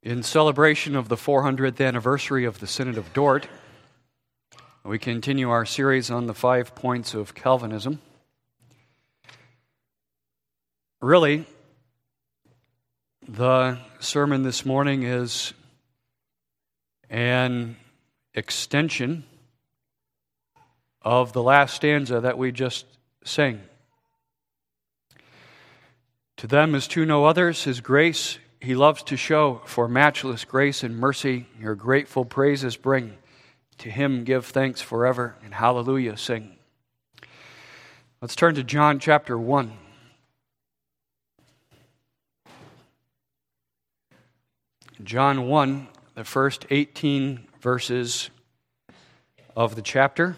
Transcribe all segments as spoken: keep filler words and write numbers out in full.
In celebration of the four hundredth anniversary of the Synod of Dort, we continue our series on the five points of Calvinism. Really, the sermon this morning is an extension of the last stanza that we just sang. To them as to no others, His grace He loves to show, for matchless grace and mercy your grateful praises bring. To Him give thanks forever, and hallelujah sing. Let's turn to John chapter one. John one, the first eighteen verses of the chapter.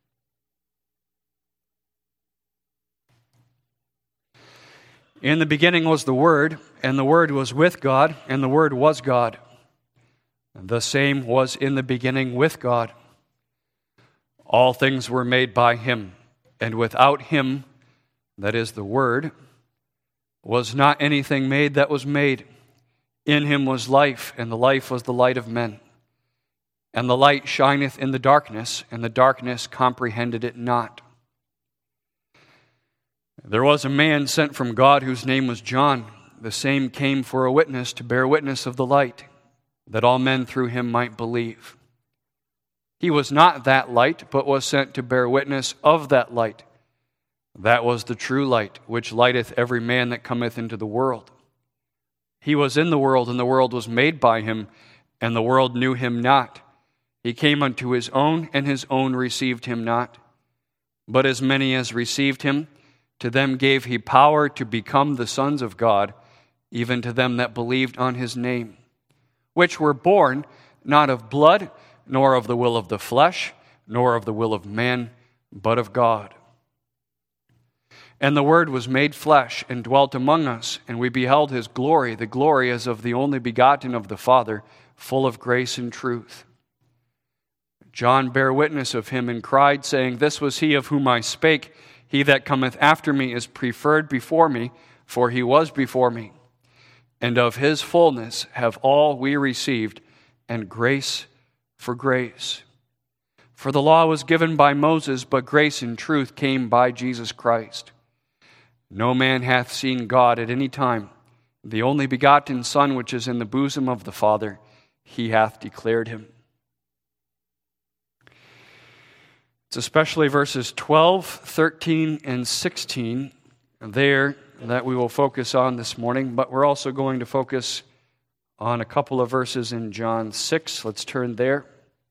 In the beginning was the Word, and the Word was with God, and the Word was God. The same was in the beginning with God. All things were made by Him, and without Him, that is the Word, was not anything made that was made. In Him was life, and the life was the light of men. And the light shineth in the darkness, and the darkness comprehended it not. There was a man sent from God whose name was John. The same came for a witness to bear witness of the light, that all men through him might believe. He was not that light, but was sent to bear witness of that light. That was the true light, which lighteth every man that cometh into the world. He was in the world, and the world was made by Him, and the world knew Him not. He came unto His own, and His own received Him not. But as many as received Him, to them gave He power to become the sons of God, even to them that believed on His name, which were born not of blood, nor of the will of the flesh, nor of the will of man, but of God. And the Word was made flesh, and dwelt among us, and we beheld His glory, the glory as of the only begotten of the Father, full of grace and truth. John bare witness of Him, and cried, saying, This was He of whom I spake. He that cometh after me is preferred before me, for He was before me. And of His fullness have all we received, and grace for grace. For the law was given by Moses, but grace and truth came by Jesus Christ. No man hath seen God at any time. The only begotten Son, which is in the bosom of the Father, He hath declared Him. It's especially verses twelve, thirteen, and sixteen there that we will focus on this morning, but we're also going to focus on a couple of verses in John six. Let's turn there.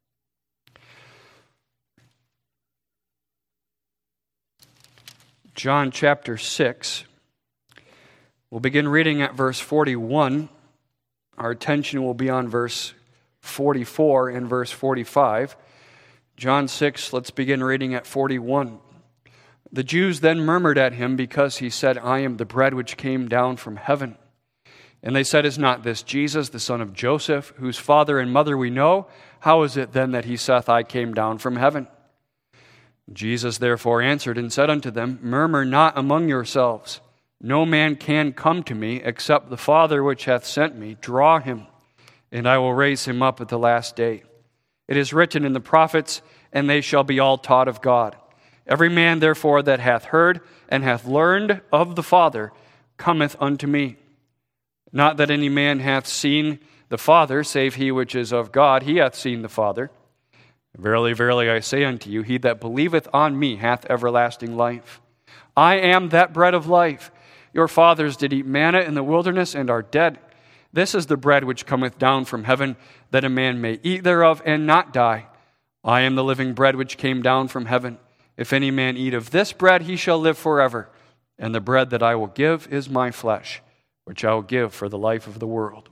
John chapter six. We'll begin reading at verse forty-one. Our attention will be on verse forty-four and verse forty-five. John six, let's begin reading at forty-one. The Jews then murmured at Him because He said, I am the bread which came down from heaven. And they said, Is not this Jesus, the son of Joseph, whose father and mother we know? How is it then that He saith, I came down from heaven? Jesus therefore answered and said unto them, Murmur not among yourselves. No man can come to me, except the Father which hath sent me draw him, and I will raise him up at the last day. It is written in the prophets, and they shall be all taught of God. Every man therefore that hath heard and hath learned of the Father cometh unto me. Not that any man hath seen the Father, save he which is of God, he hath seen the Father. Verily, verily, I say unto you, he that believeth on me hath everlasting life. I am that bread of life. Your fathers did eat manna in the wilderness and are dead. This is the bread which cometh down from heaven, that a man may eat thereof and not die. I am the living bread which came down from heaven. If any man eat of this bread, he shall live forever. And the bread that I will give is my flesh, which I will give for the life of the world.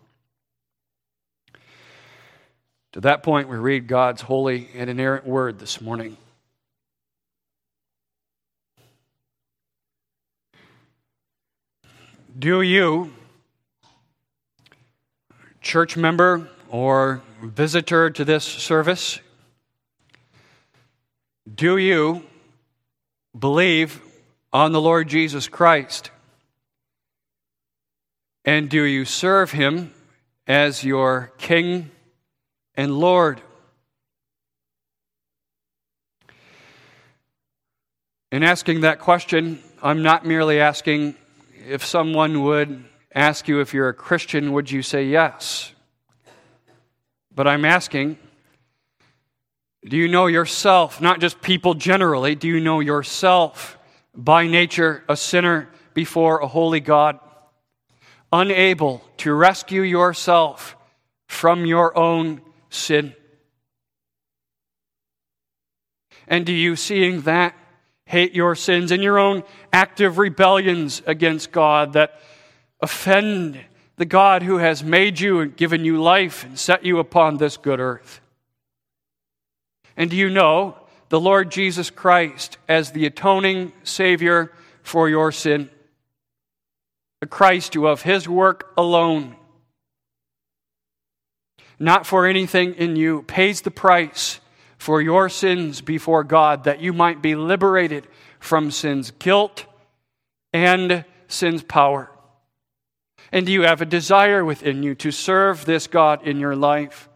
To that point, we read God's holy and inerrant word this morning. Do you, church member or visitor to this service, do you believe on the Lord Jesus Christ? And do you serve Him as your King and Lord. In asking that question, I'm not merely asking if someone would ask you if you're a Christian, would you say yes? But I'm asking, do you know yourself, not just people generally, do you know yourself by nature a sinner before a holy God, unable to rescue yourself from your own sin? And do you, seeing that, hate your sins and your own active rebellions against God that offend the God who has made you and given you life and set you upon this good earth? And do you know the Lord Jesus Christ as the atoning Savior for your sin? The Christ who of His work alone, not for anything in you, pays the price for your sins before God, that you might be liberated from sin's guilt and sin's power. And do you have a desire within you to serve this God in your life?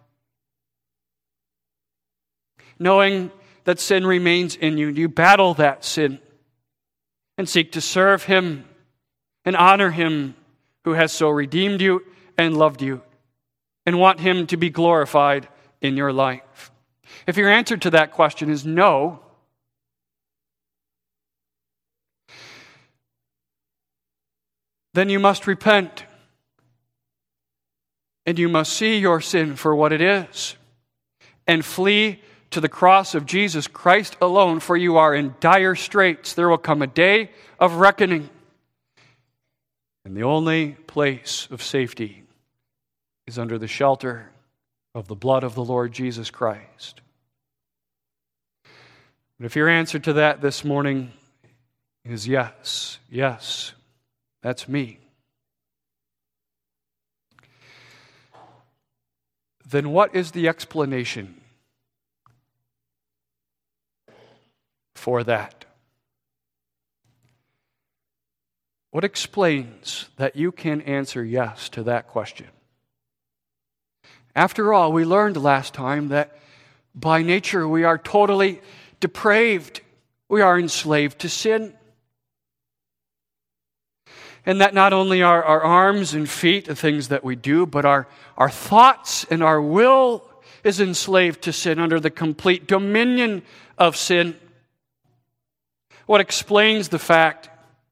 Knowing that sin remains in you, do you battle that sin and seek to serve Him and honor Him who has so redeemed you and loved you, and want Him to be glorified in your life? If your answer to that question is no, then you must repent. And you must see your sin for what it is and flee to the cross of Jesus Christ alone, for you are in dire straits. There will come a day of reckoning. And the only place of safety is under the shelter of the blood of the Lord Jesus Christ. But if your answer to that this morning is yes, yes, that's me, then what is the explanation for that? What explains that you can answer yes to that question? After all, we learned last time that by nature we are totally depraved. We are enslaved to sin. And that not only are our arms and feet the things that we do, but our, our thoughts and our will is enslaved to sin, under the complete dominion of sin. What explains the fact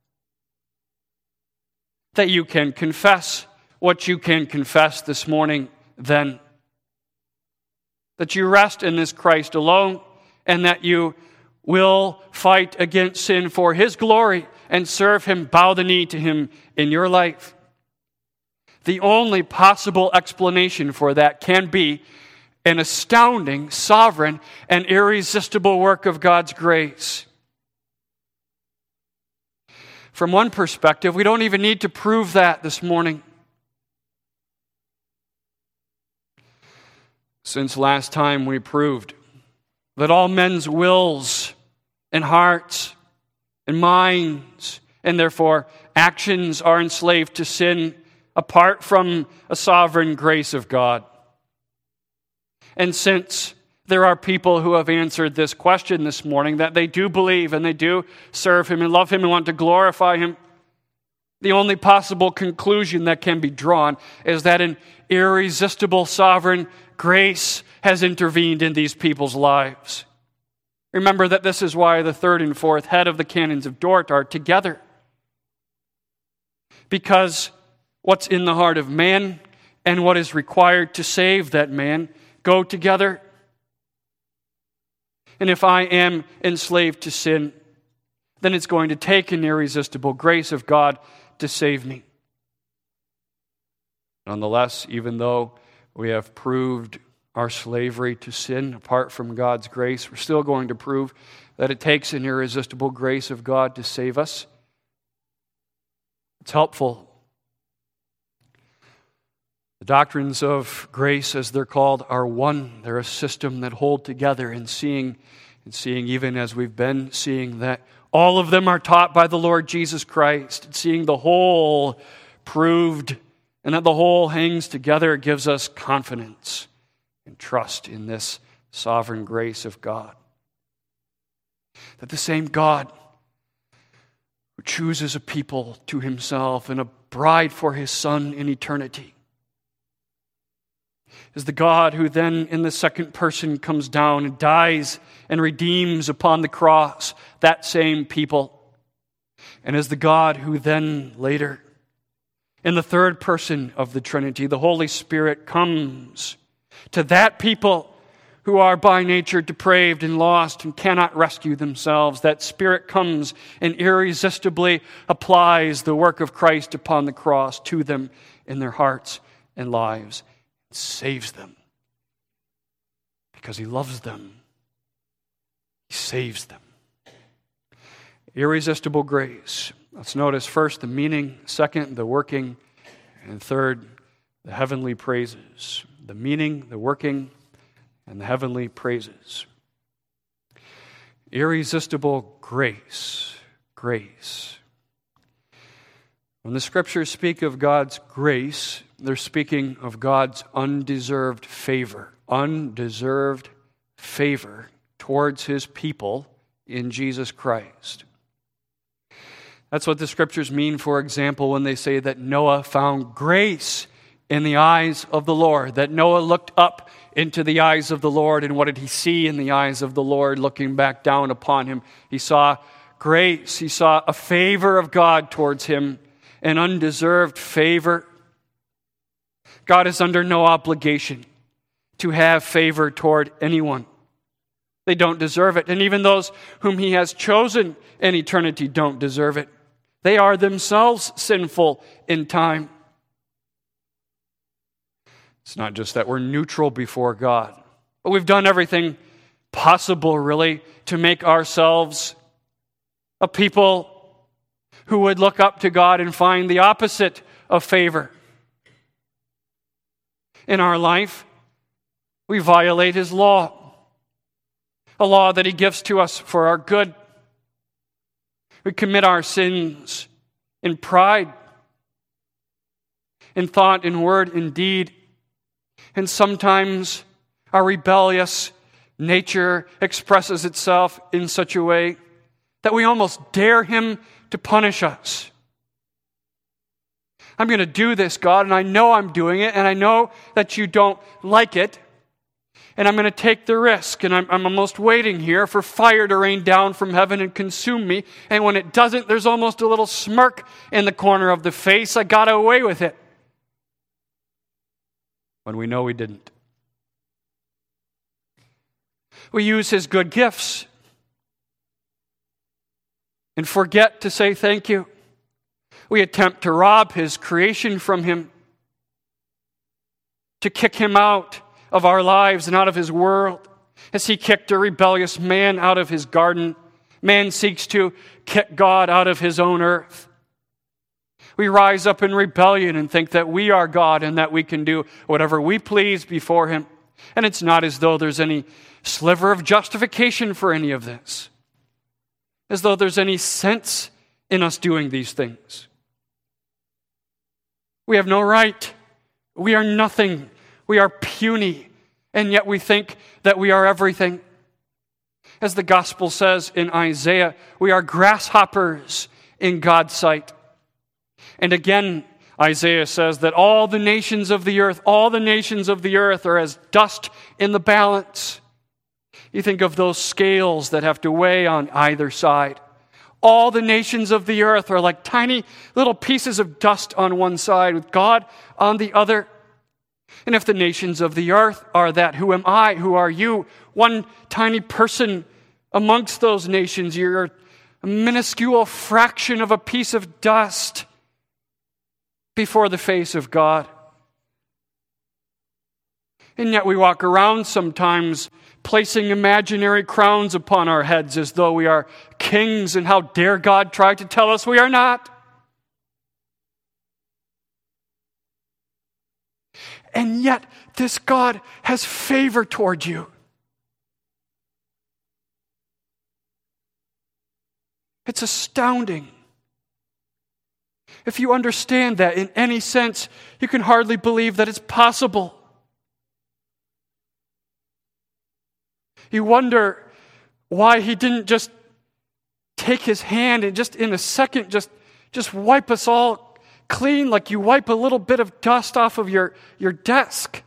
that you can confess what you can confess this morning then? That you rest in this Christ alone, and that you will fight against sin for His glory and serve Him, bow the knee to Him in your life. The only possible explanation for that can be an astounding, sovereign, and irresistible work of God's grace. From one perspective, we don't even need to prove that this morning. Since last time we proved that all men's wills and hearts and minds, and therefore actions, are enslaved to sin apart from a sovereign grace of God. And since there are people who have answered this question this morning, that they do believe and they do serve Him and love Him and want to glorify Him, the only possible conclusion that can be drawn is that an irresistible sovereign grace has intervened in these people's lives. Remember that this is why the third and fourth head of the canons of Dort are together. Because what's in the heart of man and what is required to save that man go together. And if I am enslaved to sin, then it's going to take an irresistible grace of God to save me. Nonetheless, even though we have proved our slavery to sin apart from God's grace, we're still going to prove that it takes an irresistible grace of God to save us. It's helpful. The doctrines of grace, as they're called, are one. They're a system that hold together, and seeing, and seeing even as we've been seeing that all of them are taught by the Lord Jesus Christ, and seeing the whole proved and that the whole hangs together gives us confidence and trust in this sovereign grace of God. That the same God who chooses a people to himself and a bride for his Son in eternity is the God who then in the second person comes down and dies and redeems upon the cross that same people, and is the God who then later in the third person of the Trinity, the Holy Spirit, comes to that people who are by nature depraved and lost and cannot rescue themselves. That Spirit comes and irresistibly applies the work of Christ upon the cross to them in their hearts and lives, and saves them. Because he loves them, he saves them. Irresistible grace. Let's notice first the meaning, second the working, and third the heavenly praises. The meaning, the working, and the heavenly praises. Irresistible grace. Grace. When the Scriptures speak of God's grace, they're speaking of God's undeserved favor. Undeserved favor towards his people in Jesus Christ. That's what the Scriptures mean, for example, when they say that Noah found grace in the eyes of the Lord, that Noah looked up into the eyes of the Lord, and what did he see in the eyes of the Lord looking back down upon him? He saw grace. He saw a favor of God towards him, an undeserved favor. God is under no obligation to have favor toward anyone. They don't deserve it. And even those whom he has chosen in eternity don't deserve it. They are themselves sinful in time. It's not just that we're neutral before God, but we've done everything possible, really, to make ourselves a people who would look up to God and find the opposite of favor. In our life, we violate his law, a law that he gives to us for our good. We commit our sins in pride, in thought, in word, in deed. And sometimes our rebellious nature expresses itself in such a way that we almost dare him to punish us. I'm going to do this, God, and I know I'm doing it, and I know that you don't like it. And I'm going to take the risk, and I'm, I'm almost waiting here for fire to rain down from heaven and consume me. And when it doesn't, there's almost a little smirk in the corner of the face. I got away with it. When we know we didn't. We use his good gifts and forget to say thank you. We attempt to rob his creation from him, to kick him out of our lives and out of his world. As he kicked a rebellious man out of his garden, man seeks to kick God out of his own earth. We rise up in rebellion and think that we are God and that we can do whatever we please before him. And it's not as though there's any sliver of justification for any of this, as though there's any sense in us doing these things. We have no right. We are nothing. We are puny, and yet we think that we are everything. As the gospel says in Isaiah, we are grasshoppers in God's sight. And again, Isaiah says that all the nations of the earth, all the nations of the earth are as dust in the balance. You think of those scales that have to weigh on either side. All the nations of the earth are like tiny little pieces of dust on one side with God on the other. And if the nations of the earth are that, who am I? Who are you? One tiny person amongst those nations. You're a minuscule fraction of a piece of dust before the face of God. And yet we walk around sometimes placing imaginary crowns upon our heads as though we are kings, and how dare God try to tell us we are not? And yet, this God has favor toward you. It's astounding. If you understand that in any sense, you can hardly believe that it's possible. You wonder why he didn't just take his hand and just in a second just, just wipe us all clean like you wipe a little bit of dust off of your, your desk.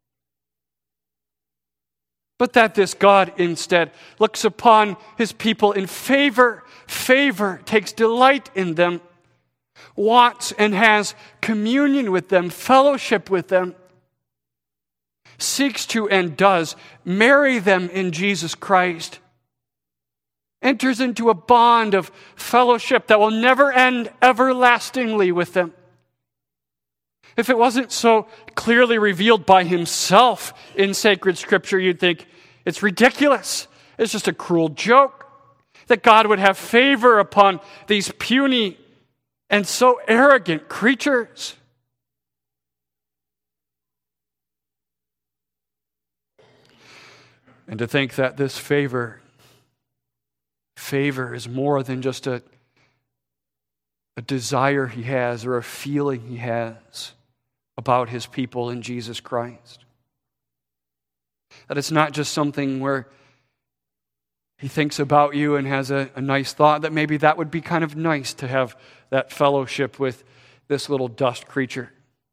But that this God instead looks upon his people in favor, favor, takes delight in them, wants and has communion with them, fellowship with them, seeks to and does marry them in Jesus Christ, enters into a bond of fellowship that will never end everlastingly with them. If it wasn't so clearly revealed by himself in sacred scripture, you'd think it's ridiculous. It's just a cruel joke that God would have favor upon these puny and so arrogant creatures. And to think that this favor, favor is more than just a, a desire he has or a feeling he has about his people in Jesus Christ. That it's not just something where he thinks about you and has a, a nice thought that maybe that would be kind of nice to have that fellowship with this little dust creature.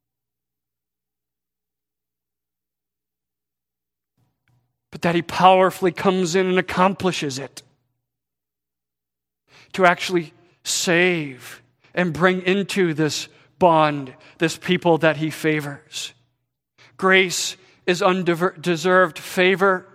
But that he powerfully comes in and accomplishes it. To actually save and bring into this bond this people that he favors. Grace is undeserved favor.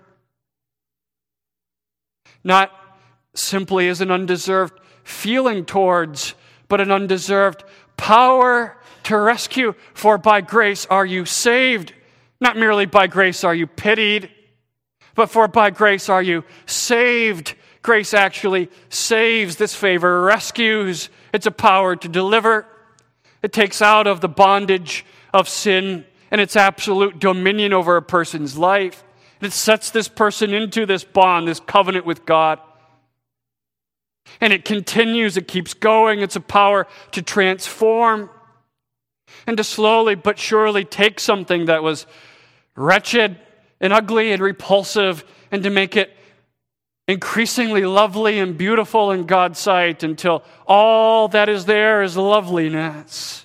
Not simply as an undeserved feeling towards, but an undeserved power to rescue. For by grace are you saved. Not merely by grace are you pitied, but for by grace are you saved. Grace actually saves. This favor rescues. It's a power to deliver. It takes out of the bondage of sin and its absolute dominion over a person's life. It sets this person into this bond, this covenant with God. And it continues, it keeps going. It's a power to transform and to slowly but surely take something that was wretched and ugly and repulsive and to make it increasingly lovely and beautiful in God's sight until all that is there is loveliness.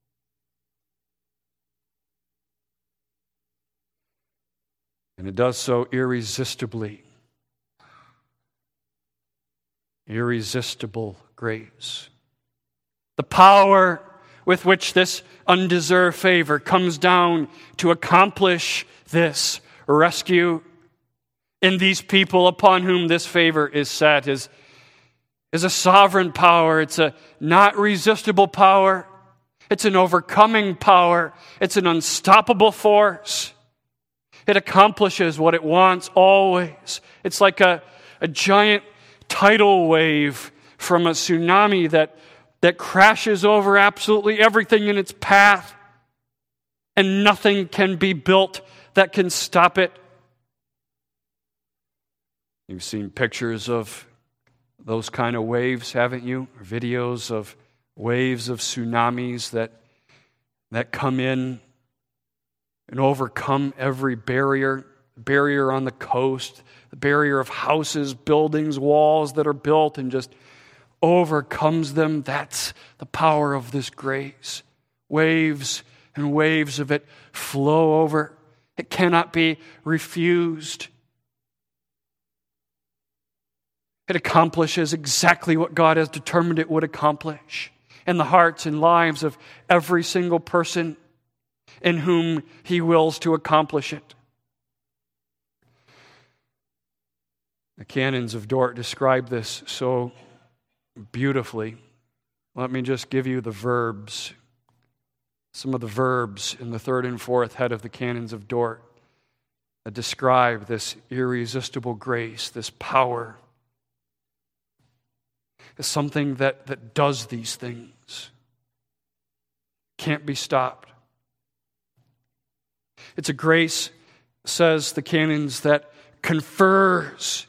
And it does so irresistibly. Irresistible grace. The power with which this undeserved favor comes down to accomplish this rescue in these people upon whom this favor is set is, is a sovereign power. It's a not resistible power. It's an overcoming power. It's an unstoppable force. It accomplishes what it wants always. It's like a, a giant tidal wave from a tsunami that, that crashes over absolutely everything in its path, and nothing can be built that can stop it. You've seen pictures of those kind of waves, haven't you? Or videos of waves of tsunamis that, that come in and overcome every barrier, barrier on the coast, the barrier of houses, buildings, walls that are built, and just overcomes them. That's the power of this grace. Waves and waves of it flow over. It cannot be refused. It accomplishes exactly what God has determined it would accomplish in the hearts and lives of every single person in whom he wills to accomplish it. The canons of Dort describe this so beautifully. Let me just give you the verbs, some of the verbs in the third and fourth head of the canons of Dort that describe this irresistible grace, this power. It's something that, that does these things. Can't be stopped. It's a grace, says the canons, that confers,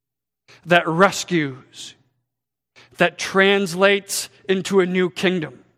that rescues, that translates into a new kingdom.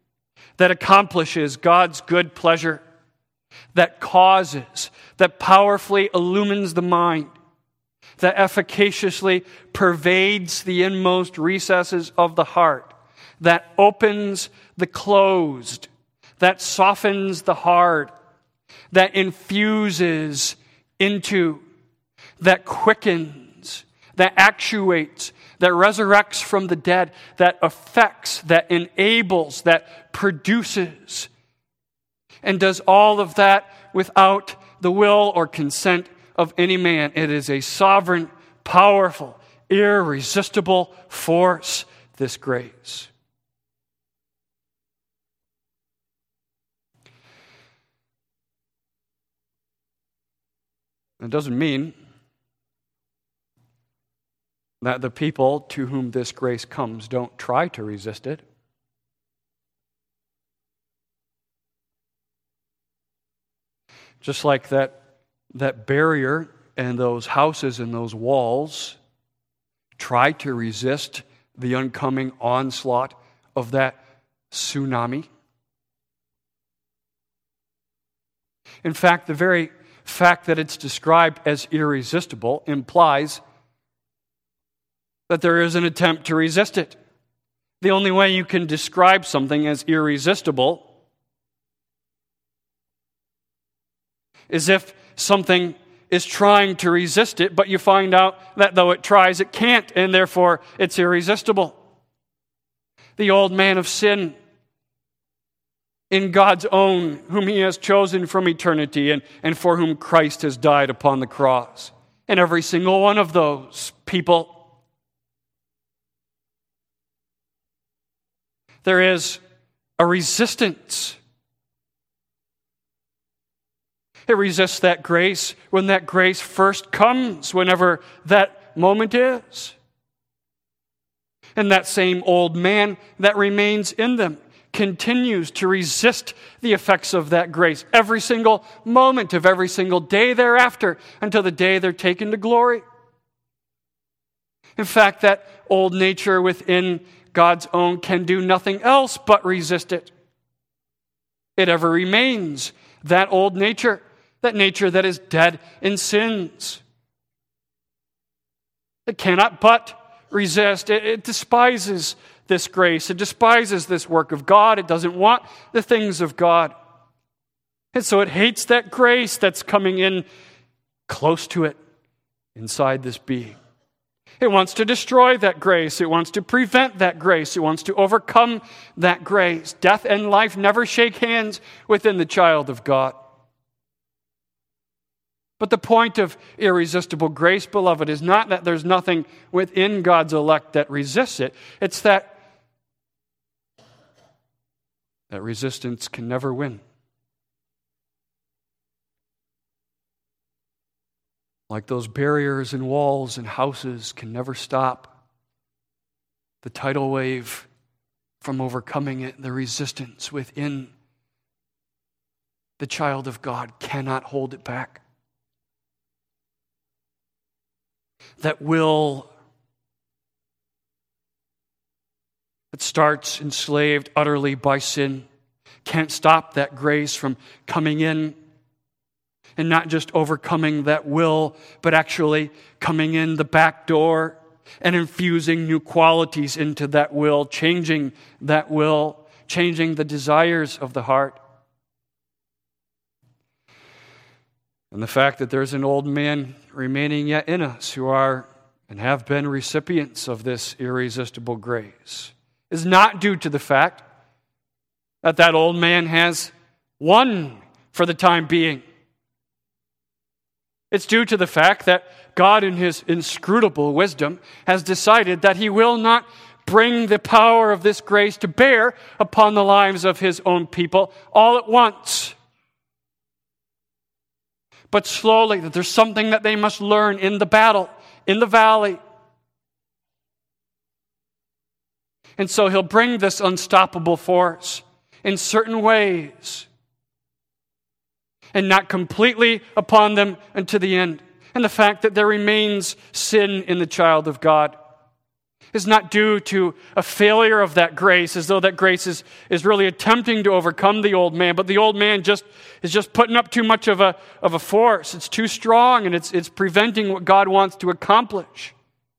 that accomplishes God's good pleasure, that causes, that powerfully illumines the mind, that efficaciously pervades the inmost recesses of the heart, that opens the closed, that softens the hard, that infuses into, that quickens, that actuates, that resurrects from the dead, that affects, that enables, that produces, and does all of that without the will or consent of any man. It is a sovereign, powerful, irresistible force, this grace. It doesn't mean that the people to whom this grace comes don't try to resist it. Just like that, that barrier and those houses and those walls try to resist the oncoming onslaught of that tsunami. In fact, the very fact that it's described as irresistible implies that there is an attempt to resist it. The only way you can describe something as irresistible is if something is trying to resist it, but you find out that though it tries, it can't, and therefore it's irresistible. The old man of sin in God's own, whom He has chosen from eternity and, and for whom Christ has died upon the cross. And every single one of those people, there is a resistance. It resists that grace when that grace first comes, whenever that moment is. And that same old man that remains in them continues to resist the effects of that grace every single moment of every single day thereafter until the day they're taken to glory. In fact, that old nature within God's own can do nothing else but resist it. It ever remains that old nature, that nature that is dead in sins. It cannot but resist. It, it despises this grace. It despises this work of God. It doesn't want the things of God. And so it hates that grace that's coming in close to it inside this being. It wants to destroy that grace. It wants to prevent that grace. It wants to overcome that grace. Death and life never shake hands within the child of God. But the point of irresistible grace, beloved, is not that there's nothing within God's elect that resists it. It's that that resistance can never win. Like those barriers and walls and houses can never stop the tidal wave from overcoming it. The resistance within the child of God cannot hold it back. That will that starts enslaved utterly by sin can't stop that grace from coming in and not just overcoming that will, but actually coming in the back door and infusing new qualities into that will, changing that will, changing the desires of the heart. And the fact that there's an old man remaining yet in us who are and have been recipients of this irresistible grace is not due to the fact that that old man has won for the time being. It's due to the fact that God, in His inscrutable wisdom, has decided that He will not bring the power of this grace to bear upon the lives of His own people all at once. But slowly, that there's something that they must learn in the battle, in the valley. And so He'll bring this unstoppable force in certain ways, and not completely upon them unto the end. And the fact that there remains sin in the child of God, is not due to a failure of that grace, as though that grace is, is really attempting to overcome the old man, but the old man just is just putting up too much of a, of a force. It's too strong, and it's, it's preventing what God wants to accomplish.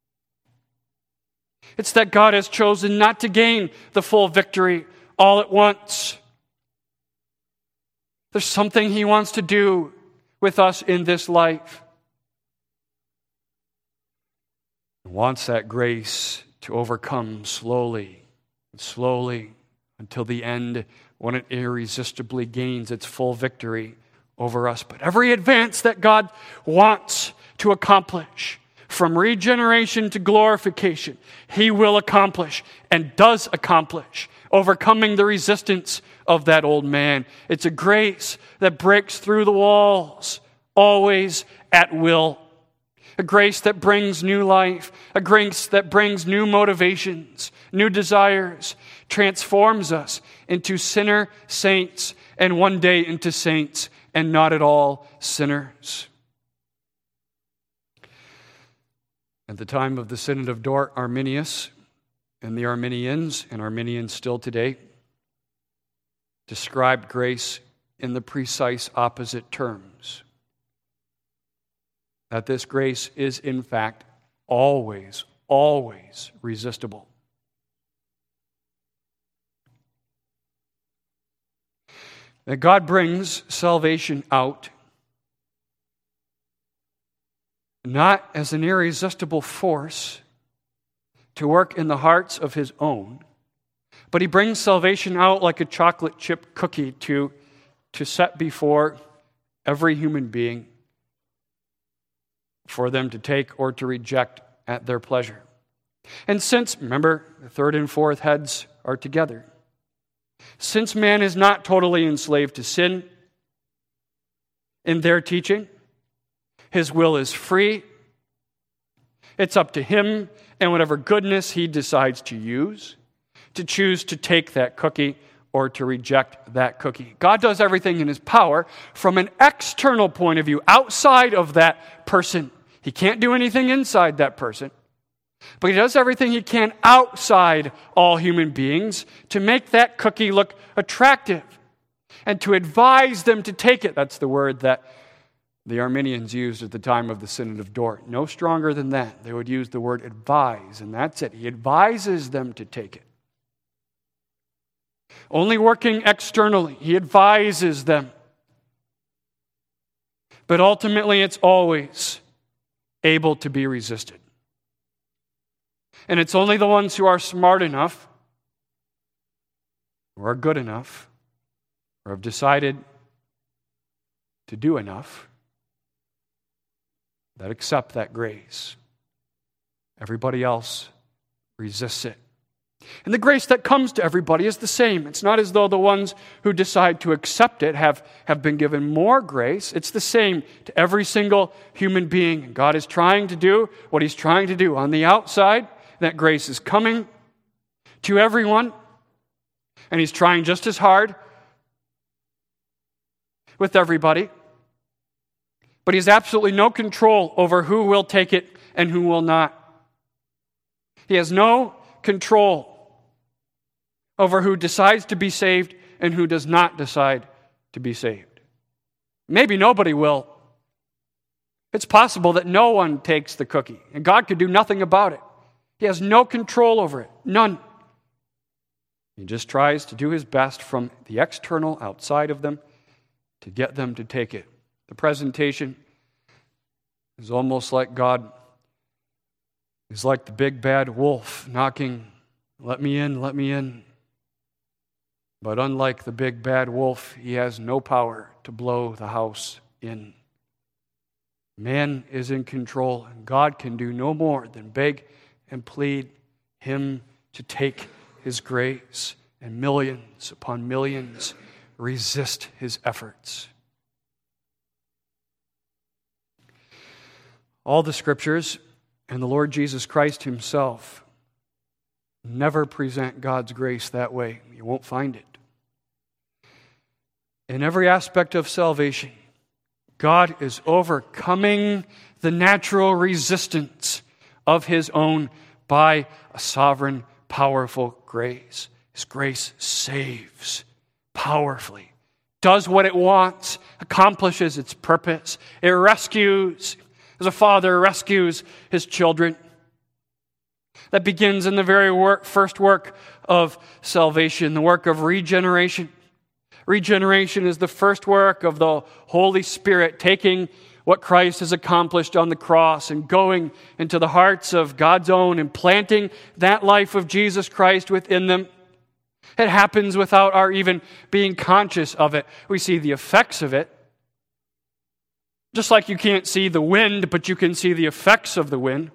It's that God has chosen not to gain the full victory all at once. There's something He wants to do with us in this life. He wants that grace to overcome slowly, slowly, until the end, when it irresistibly gains its full victory over us. But every advance that God wants to accomplish, from regeneration to glorification, He will accomplish and does accomplish, overcoming the resistance of that old man. It's a grace that breaks through the walls, always at will. A grace that brings new life, a grace that brings new motivations, new desires, transforms us into sinner saints, and one day into saints, and not at all sinners. At the time of the Synod of Dort, Arminius and the Arminians, and Arminians still today, described grace in the precise opposite terms. That this grace is, in fact, always, always resistible. That God brings salvation out not as an irresistible force to work in the hearts of His own, but He brings salvation out like a chocolate chip cookie to, to set before every human being for them to take or to reject at their pleasure. And since, remember, the third and fourth heads are together. Since man is not totally enslaved to sin in their teaching, his will is free. It's up to him and whatever goodness he decides to use to choose to take that cookie or to reject that cookie. God does everything in His power from an external point of view, outside of that person. He can't do anything inside that person, but He does everything He can outside all human beings to make that cookie look attractive and to advise them to take it. That's the word that the Arminians used at the time of the Synod of Dort. No stronger than that. They would use the word advise, and that's it. He advises them to take it. Only working externally, He advises them. But ultimately, it's always able to be resisted. And it's only the ones who are smart enough, or are good enough, or have decided to do enough, that accept that grace. Everybody else resists it. And the grace that comes to everybody is the same. It's not as though the ones who decide to accept it have, have been given more grace. It's the same to every single human being. And God is trying to do what He's trying to do. On the outside, that grace is coming to everyone. And He's trying just as hard with everybody. But He has absolutely no control over who will take it and who will not. He has no control over who decides to be saved and who does not decide to be saved. Maybe nobody will. It's possible that no one takes the cookie, and God could do nothing about it. He has no control over it. None. He just tries to do His best from the external, outside of them, to get them to take it. The presentation is almost like God is like the big bad wolf knocking, "Let me in, let me in." But unlike the big bad wolf, He has no power to blow the house in. Man is in control, and God can do no more than beg and plead Him to take His grace, and millions upon millions resist His efforts. All the Scriptures and the Lord Jesus Christ Himself never present God's grace that way. You won't find it. In every aspect of salvation, God is overcoming the natural resistance of His own by a sovereign, powerful grace. His grace saves powerfully, does what it wants, accomplishes its purpose. It rescues, as a father rescues his children. That begins in the very work, first work of salvation, the work of regeneration. Regeneration is the first work of the Holy Spirit, taking what Christ has accomplished on the cross and going into the hearts of God's own and planting that life of Jesus Christ within them. It happens without our even being conscious of it. We see the effects of it. Just like you can't see the wind, but you can see the effects of the wind.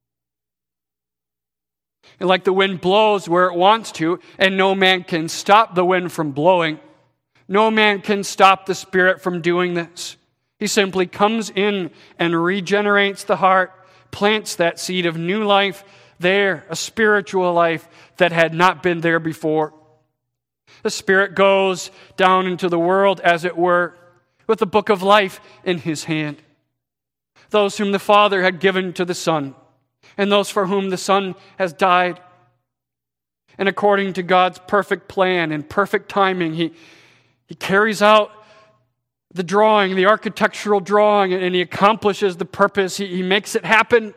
And like the wind blows where it wants to, and no man can stop the wind from blowing. No man can stop the Spirit from doing this. He simply comes in and regenerates the heart, plants that seed of new life there, a spiritual life that had not been there before. The Spirit goes down into the world, as it were, with the book of life in his hand. Those whom the Father had given to the Son, and those for whom the Son has died. And according to God's perfect plan and perfect timing, he, he carries out the drawing, the architectural drawing, and he accomplishes the purpose. He, he makes it happen.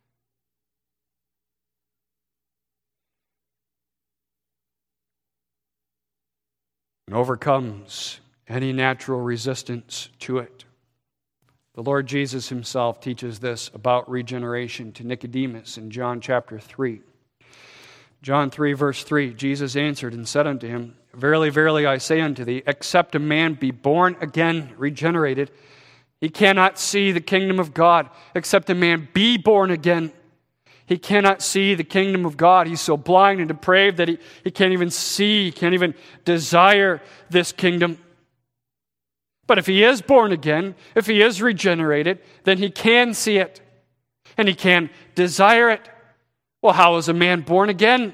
And overcomes any natural resistance to it. The Lord Jesus himself teaches this about regeneration to Nicodemus in John chapter three. John three, verse three, Jesus answered and said unto him, Verily, verily, I say unto thee, except a man be born again, regenerated, he cannot see the kingdom of God. Except a man be born again, he cannot see the kingdom of God. He's so blind and depraved that he, he can't even see, can't even desire this kingdom. But if he is born again, if he is regenerated, then he can see it, and he can desire it. Well, how is a man born again?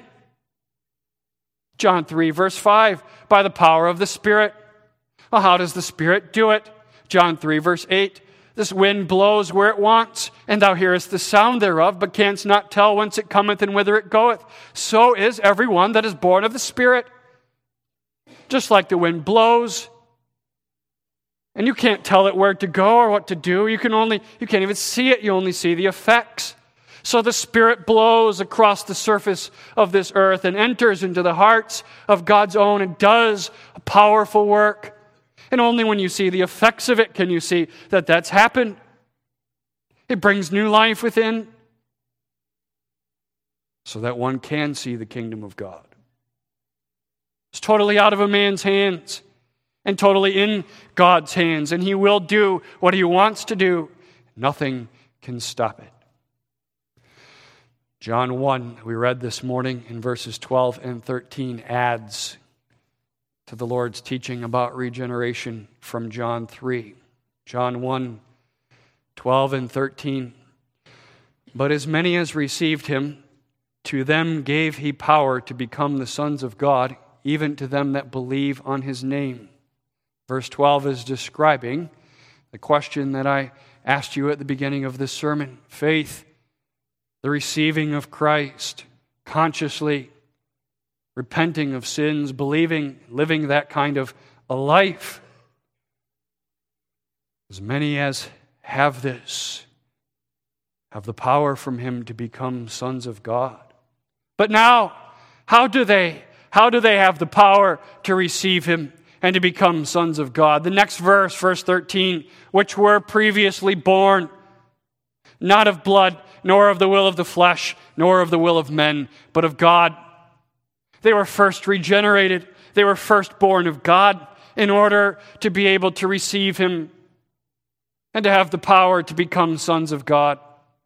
John three, verse five, by the power of the Spirit. Well, how does the Spirit do it? John three, verse eight, this wind blows where it wants, and thou hearest the sound thereof, but canst not tell whence it cometh and whither it goeth. So is every one that is born of the Spirit. Just like the wind blows, and you can't tell it where to go or what to do. You can only, you can't even see it. You only see the effects. So the Spirit blows across the surface of this earth and enters into the hearts of God's own and does a powerful work. And only when you see the effects of it can you see that that's happened. It brings new life within so that one can see the kingdom of God. It's totally out of a man's hands and totally in God's hands, and he will do what he wants to do. Nothing can stop it. John one, we read this morning in verses twelve and thirteen, adds to the Lord's teaching about regeneration from John three. John one, twelve and thirteen. But as many as received him, to them gave he power to become the sons of God, even to them that believe on his name. Verse twelve is describing the question that I asked you at the beginning of this sermon. Faith, the receiving of Christ, consciously repenting of sins, believing, living that kind of a life. As many as have this, have the power from him to become sons of God. But now, how do they, how do they have the power to receive him and to become sons of God? The next verse, verse thirteen, which were previously born, not of blood, nor of the will of the flesh, nor of the will of men, but of God. They were first regenerated. They were first born of God in order to be able to receive him and to have the power to become sons of God.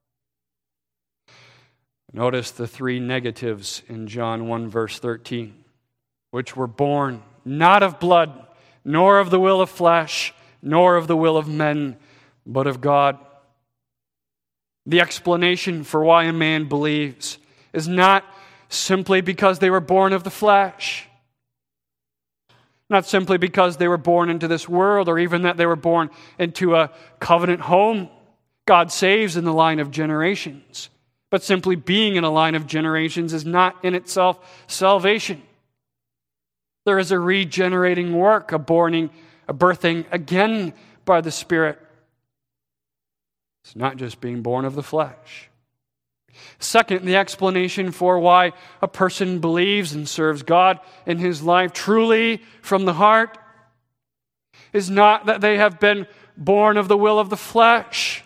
Notice the three negatives in John one, verse thirteen, which were born not of blood, nor of the will of flesh, nor of the will of men, but of God. The explanation for why a man believes is not simply because they were born of the flesh, not simply because they were born into this world, or even that they were born into a covenant home. God saves in the line of generations. But simply being in a line of generations is not in itself salvation. There is a regenerating work, a borning, a birthing again by the Spirit. It's not just being born of the flesh. Second, the explanation for why a person believes and serves God in his life truly from the heart is not that they have been born of the will of the flesh.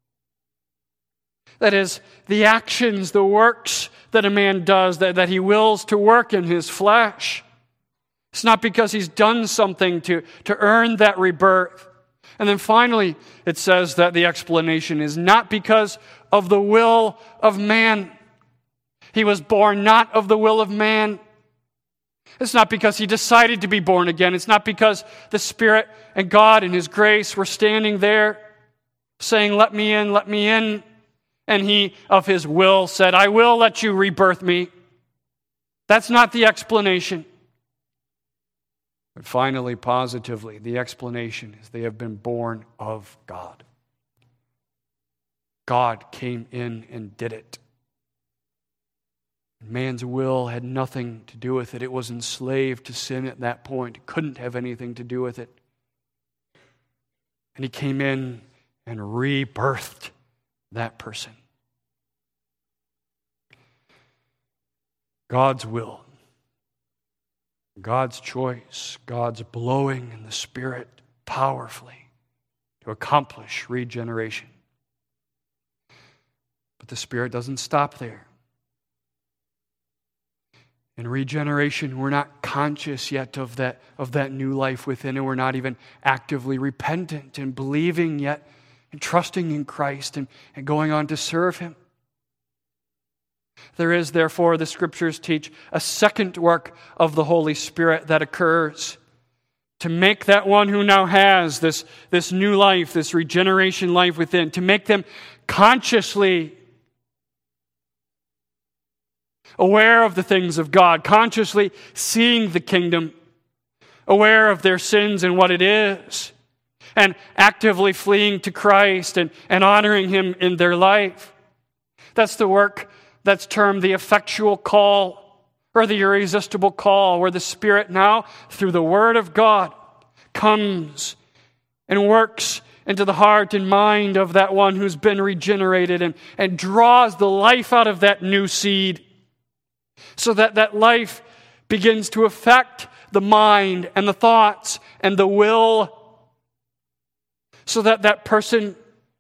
That is, the actions, the works that a man does, that, that he wills to work in his flesh. It's not because he's done something to, to earn that rebirth. And then finally, it says that the explanation is not because of the will of man. He was born not of the will of man. It's not because he decided to be born again. It's not because the Spirit and God and His grace were standing there saying, let me in, let me in. And He, of His will, said, I will let you rebirth me. That's not the explanation. But finally, positively, the explanation is they have been born of God. God came in and did it. Man's will had nothing to do with it. It was enslaved to sin at that point. It couldn't have anything to do with it. And He came in and rebirthed that person. God's will, God's choice, God's blowing in the Spirit powerfully to accomplish regeneration. But the Spirit doesn't stop there. In regeneration, we're not conscious yet of that, of that new life within, and we're not even actively repentant and believing yet and trusting in Christ and, and going on to serve Him. There is, therefore, the Scriptures teach, a second work of the Holy Spirit that occurs to make that one who now has this, this new life, this regeneration life within, to make them consciously aware of the things of God, consciously seeing the kingdom, aware of their sins and what it is, and actively fleeing to Christ and, and honoring Him in their life. That's the work that's termed the effectual call or the irresistible call, where the Spirit now, through the Word of God, comes and works into the heart and mind of that one who's been regenerated and, and draws the life out of that new seed, so that that life begins to affect the mind and the thoughts and the will, so that that person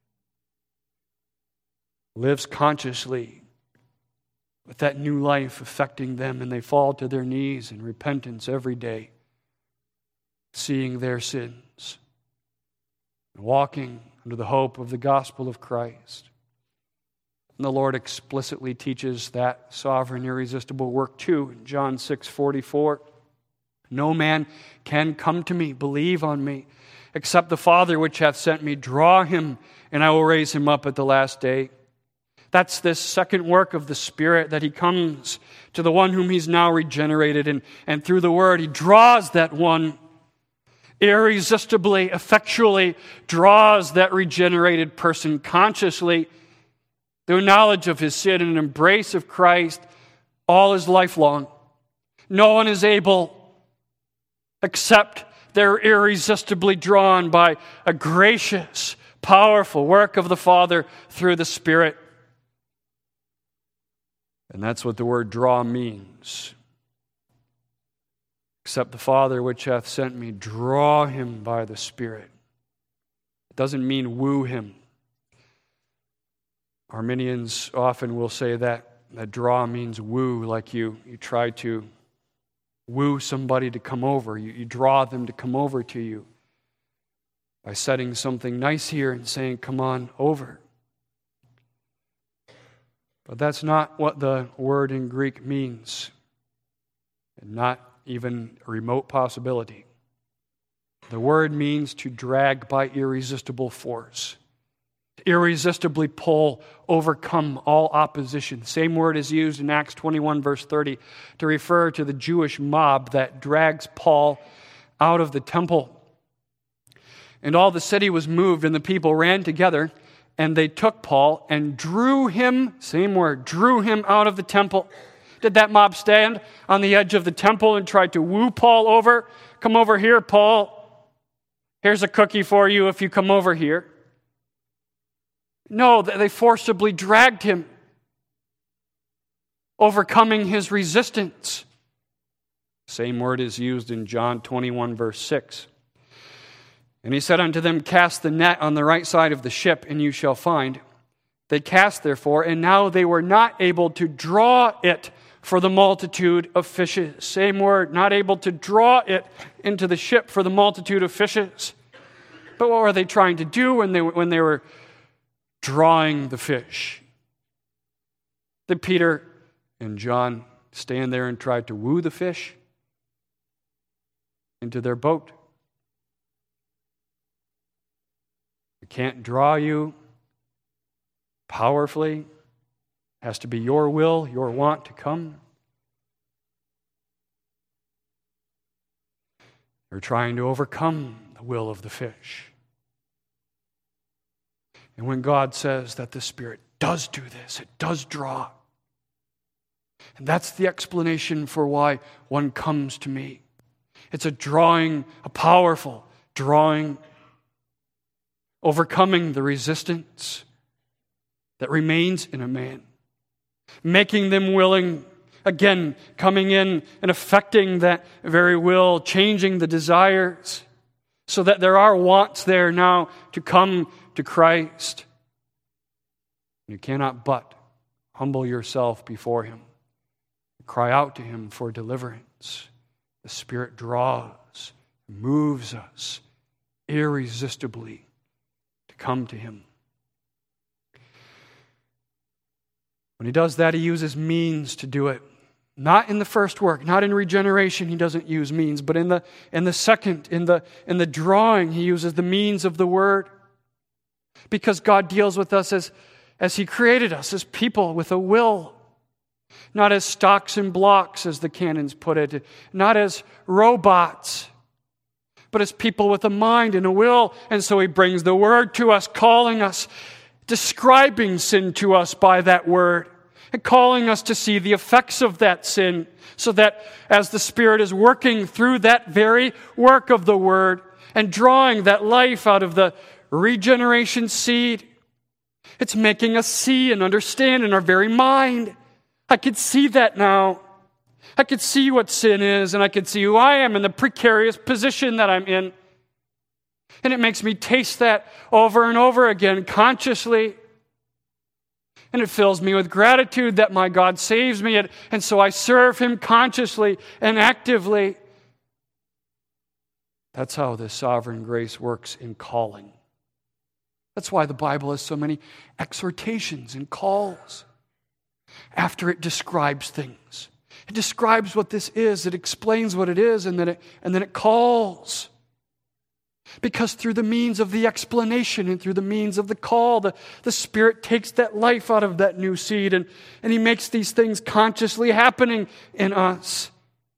lives consciously with that new life affecting them, and they fall to their knees in repentance every day, seeing their sins, and walking under the hope of the gospel of Christ. And the Lord explicitly teaches that sovereign, irresistible work too in John six forty-four. No man can come to me, believe on me, except the Father which hath sent me draw him, and I will raise him up at the last day. That's this second work of the Spirit, that He comes to the one whom He's now regenerated, and, and through the Word He draws that one irresistibly, effectually draws that regenerated person consciously through knowledge of his sin and an embrace of Christ all his life long. No one is able, except they're irresistibly drawn by a gracious, powerful work of the Father through the Spirit. And that's what the word draw means. Except the Father which hath sent me, draw him by the Spirit. It doesn't mean woo him. Arminians often will say that, that draw means woo, like you, you try to woo somebody to come over. You, you draw them to come over to you by setting something nice here and saying, come on over. But that's not what the word in Greek means, and not even a remote possibility. The word means to drag by irresistible force, irresistibly pull, overcome all opposition. Same word is used in Acts twenty-one, verse thirty, to refer to the Jewish mob that drags Paul out of the temple. And all the city was moved, and the people ran together And they took Paul and drew him, same word, drew him out of the temple. Did that mob stand on the edge of the temple and try to woo Paul over? Come over here, Paul. Here's a cookie for you if you come over here. No, they forcibly dragged him, overcoming his resistance. Same word is used in John twenty-one, verse six. And he said unto them, cast the net on the right side of the ship, and you shall find. They cast, therefore, and now they were not able to draw it for the multitude of fishes. Same word, not able to draw it into the ship for the multitude of fishes. But what were they trying to do when they, when they were drawing the fish? Did Peter and John stand there and try to woo the fish into their boat? It can't draw you powerfully. It has to be your will, your want to come. They're trying to overcome the will of the fish. And when God says that the Spirit does do this, it does draw. And that's the explanation for why one comes to me. It's a drawing, a powerful drawing, overcoming the resistance that remains in a man, making them willing, again, coming in and affecting that very will, changing the desires, so that there are wants there now to come to Christ. You cannot but humble yourself before Him, cry out to Him for deliverance. The Spirit draws, moves us irresistibly to come to Him. When He does that, He uses means to do it. Not in the first work, not in regeneration, He doesn't use means, but in the in the second, in the in the drawing, He uses the means of the Word. Because God deals with us as, as He created us, as people with a will. Not as stocks and blocks, as the canons put it. Not as robots, but as people with a mind and a will. And so He brings the Word to us, calling us, describing sin to us by that Word, and calling us to see the effects of that sin, so that as the Spirit is working through that very work of the Word and drawing that life out of the regeneration seed, it's making us see and understand in our very mind. I could see that now. I could see what sin is, and I could see who I am and the precarious position that I'm in. And it makes me taste that over and over again consciously. And it fills me with gratitude that my God saves me, and so I serve Him consciously and actively. That's how this sovereign grace works in calling. That's why the Bible has so many exhortations and calls. After it describes things, it describes what this is, it explains what it is, and then it, and then it calls. Because through the means of the explanation and through the means of the call, the, the Spirit takes that life out of that new seed, and, and He makes these things consciously happening in us.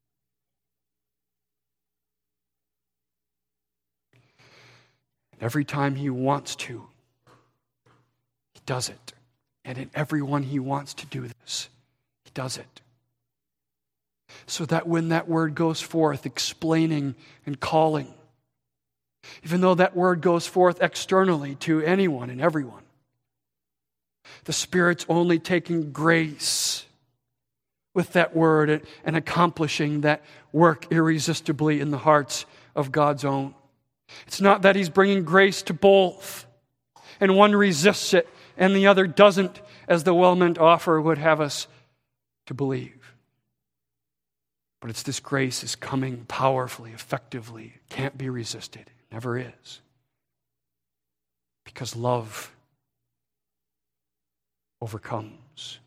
Every time He wants to, He does it. And in everyone He wants to do this, He does it. So that when that word goes forth, explaining and calling, even though that word goes forth externally to anyone and everyone, the Spirit's only taking grace with that word and, and accomplishing that work irresistibly in the hearts of God's own. It's not that He's bringing grace to both, and one resists it and the other doesn't, as the well-meant offer would have us to believe. But it's this grace is coming powerfully, effectively. It can't be resisted. It never is. Because love overcomes.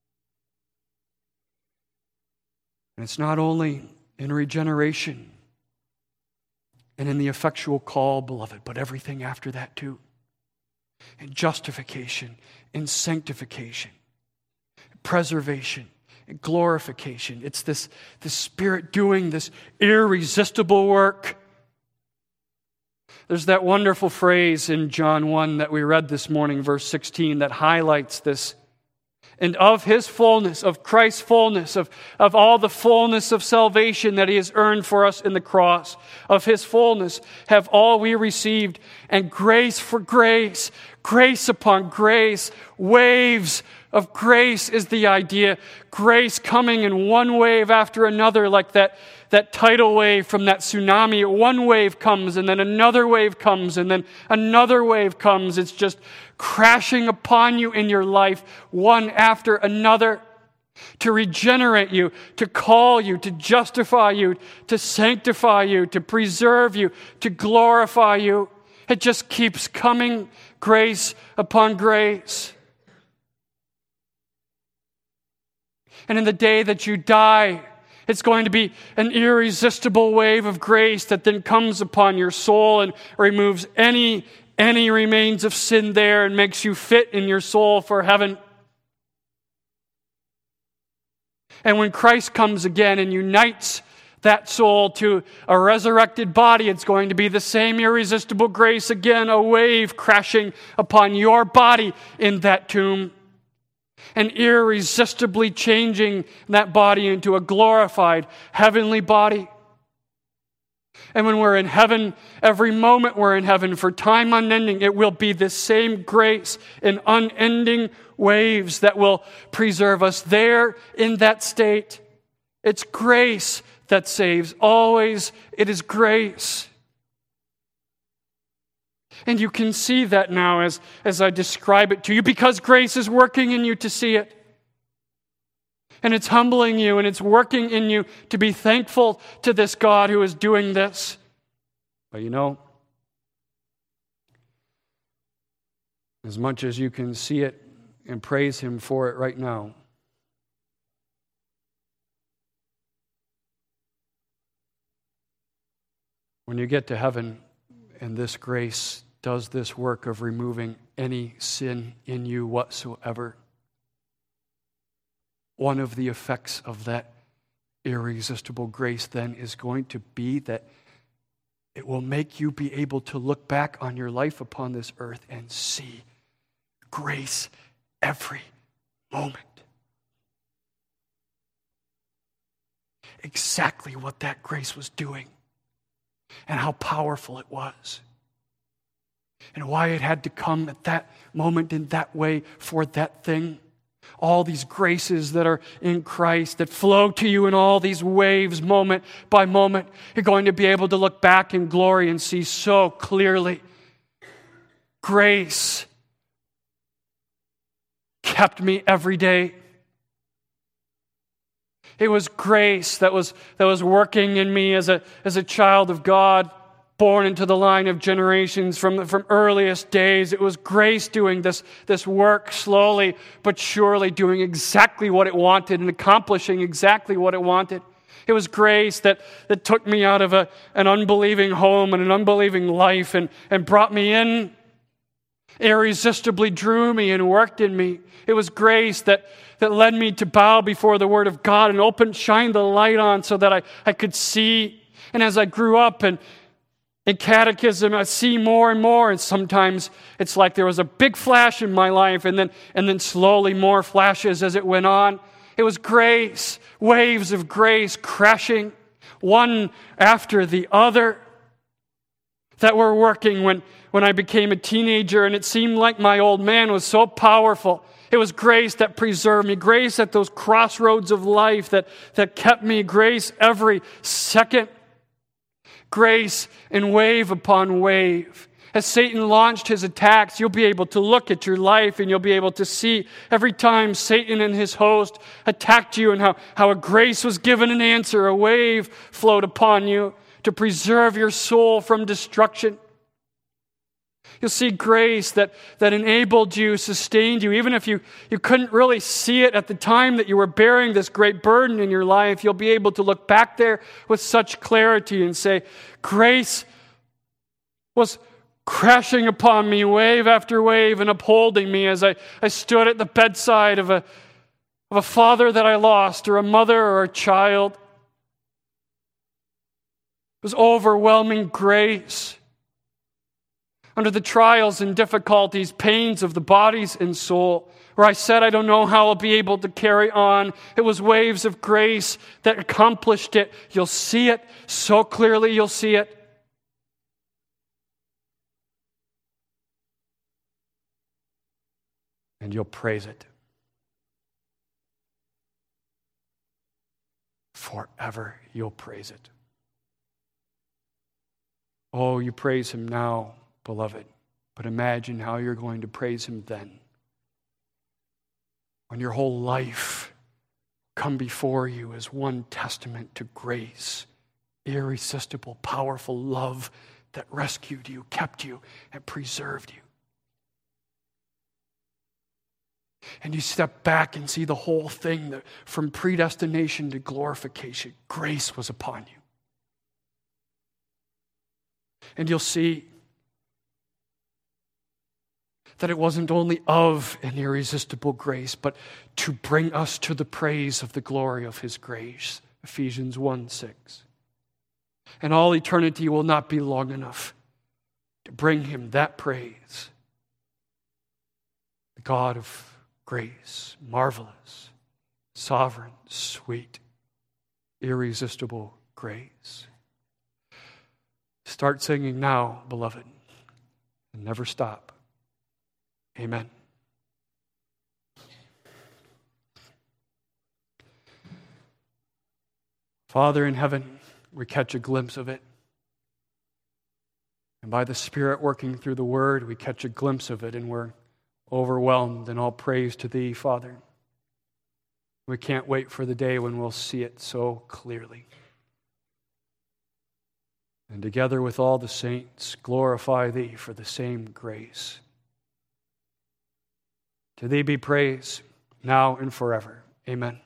And it's not only in regeneration and in the effectual call, beloved, but everything after that too. In justification, in sanctification, preservation, and glorification. It's this, this Spirit doing this irresistible work There's that wonderful phrase in John one that we read this morning, verse sixteen, that highlights this. And of his fullness, of Christ's fullness, of, of all the fullness of salvation that he has earned for us in the cross, of his fullness have all we received, and grace for grace, grace upon grace, waves of grace is the idea. Grace coming in one wave after another, like that, that tidal wave from that tsunami. One wave comes, and then another wave comes, and then another wave comes. It's just crashing upon you in your life, one after another, to regenerate you, to call you, to justify you, to sanctify you, to preserve you, to glorify you. It just keeps coming, grace upon grace. And in the day that you die, it's going to be an irresistible wave of grace that then comes upon your soul and removes any, any remains of sin there and makes you fit in your soul for heaven. And when Christ comes again and unites that soul to a resurrected body, it's going to be the same irresistible grace again, a wave crashing upon your body in that tomb, and irresistibly changing that body into a glorified heavenly body. And when we're in heaven, every moment we're in heaven for time unending, it will be the same grace in unending waves that will preserve us there in that state. It's grace that saves. Always it is grace. And you can see that now as, as I describe it to you, because grace is working in you to see it. And it's humbling you, and it's working in you to be thankful to this God who is doing this. But you know, as much as you can see it and praise Him for it right now, when you get to heaven and this grace does this work of removing any sin in you whatsoever, one of the effects of that irresistible grace then is going to be that it will make you be able to look back on your life upon this earth and see grace every moment. Exactly what that grace was doing and how powerful it was. And why it had to come at that moment in that way for that thing. All these graces that are in Christ that flow to you in all these waves moment by moment. You're going to be able to look back in glory and see so clearly. Grace kept me every day. It was grace that was, that was working in me as a, as a child of God, born into the line of generations from, from earliest days. It was grace doing this, this work slowly but surely, doing exactly what it wanted and accomplishing exactly what it wanted. It was grace that, that took me out of a, an unbelieving home and an unbelieving life and, and brought me in, irresistibly drew me and worked in me. It was grace that, that led me to bow before the Word of God and open, shine the light on so that I, I could see. And as I grew up and in catechism, I see more and more, and sometimes it's like there was a big flash in my life, and then and then slowly more flashes as it went on. It was grace, waves of grace crashing, one after the other, that were working when, when I became a teenager, and it seemed like my old man was so powerful. It was grace that preserved me, grace at those crossroads of life that, that kept me, grace every second. Grace in wave upon wave. As Satan launched his attacks, you'll be able to look at your life and you'll be able to see every time Satan and his host attacked you and how, how a grace was given an answer, a wave flowed upon you to preserve your soul from destruction. You'll see grace that, that enabled you, sustained you. Even if you, you couldn't really see it at the time that you were bearing this great burden in your life, you'll be able to look back there with such clarity and say, grace was crashing upon me wave after wave and upholding me as I, I stood at the bedside of a, of a father that I lost, or a mother or a child. It was overwhelming grace. under the trials and difficulties, pains of the bodies and soul, where I said, I don't know how I'll be able to carry on. It was waves of grace that accomplished it. You'll see it so clearly, you'll see it. And you'll praise it. Forever you'll praise it. Oh, you praise him now, beloved. But imagine how you're going to praise him then. When your whole life come before you as one testament to grace, irresistible, powerful love that rescued you, kept you, and preserved you. And you step back and see the whole thing, that from predestination to glorification, grace was upon you. And you'll see that it wasn't only of an irresistible grace, but to bring us to the praise of the glory of his grace. Ephesians one six. And all eternity will not be long enough to bring him that praise. The God of grace, marvelous, sovereign, sweet, irresistible grace. Start singing now, beloved, and never stop. Amen. Father in heaven, we catch a glimpse of it. And by the Spirit working through the Word, we catch a glimpse of it, and we're overwhelmed, and all praise to thee, Father. We can't wait for the day when we'll see it so clearly. And together with all the saints, glorify thee for the same grace. To thee be praise, now and forever. Amen.